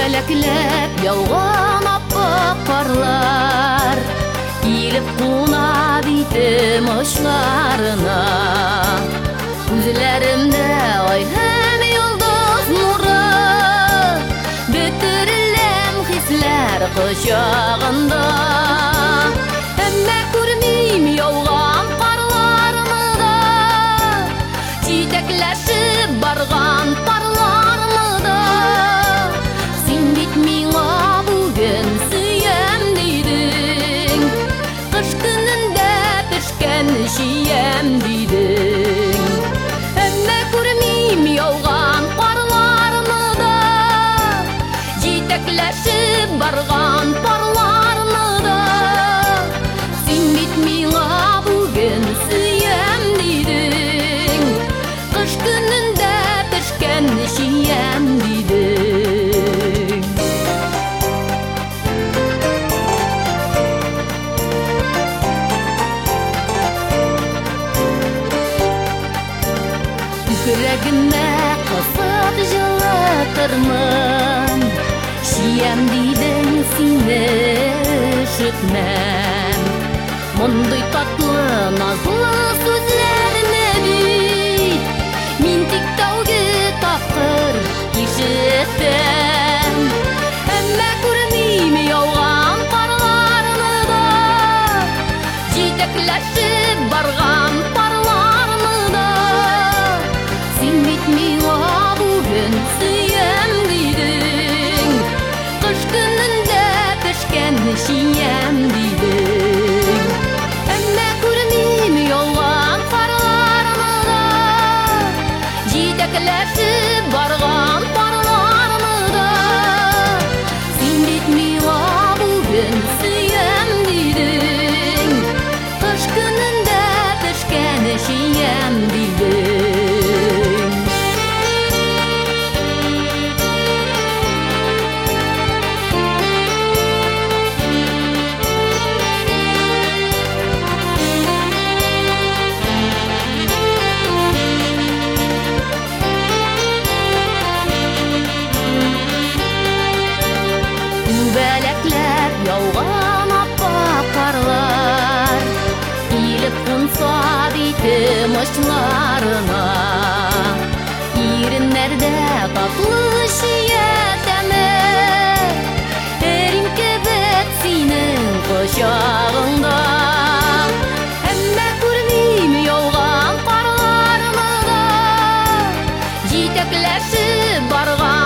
Күбәләкләп яуган аппак карлар килеп куна битем очларына. Күзләремдә ай һәм йолдыз нуры, бөтереләм хисләр кочагында. Әмма күрмим яуган карларны да, җитәкләшеп барган парларны да. Син бит миңа бүген сөям дидең, кыш көнендә пешкән чиям дидең. Әмма күрмим яуган карларны да, җитәкләшеп барган парларны да. Син бит миңа бүген сөям дидең, кыш көнендә пешкән чиям дидең. Күкрәгемә кысып җылытырмын, чиям дидең сине ишетмәм. Мондый татлы назлы сүзләрне бит мин тик тәүге тапкыр ишеттем. Әмма күрмим яуган карларны да, җитәкләшеп барган парларны да. Син бит миңа бүген сөям дидең, кыш көнендә пешкән чиям дидең. Әмма күрмим яуган карларны да, җитәкләшеп барган парларны да. Син бит миңа бүген сөям дидең, кыш көнендә пешкән чиям дидең. Күбәләкләп яуган аппак карлар килеп кунса битем очларына. Иреннәрдә татлы чия тәме, эрин кебек синең кочагыңда. Әмма күрмим яуган карларны да, җитәкләшеп барган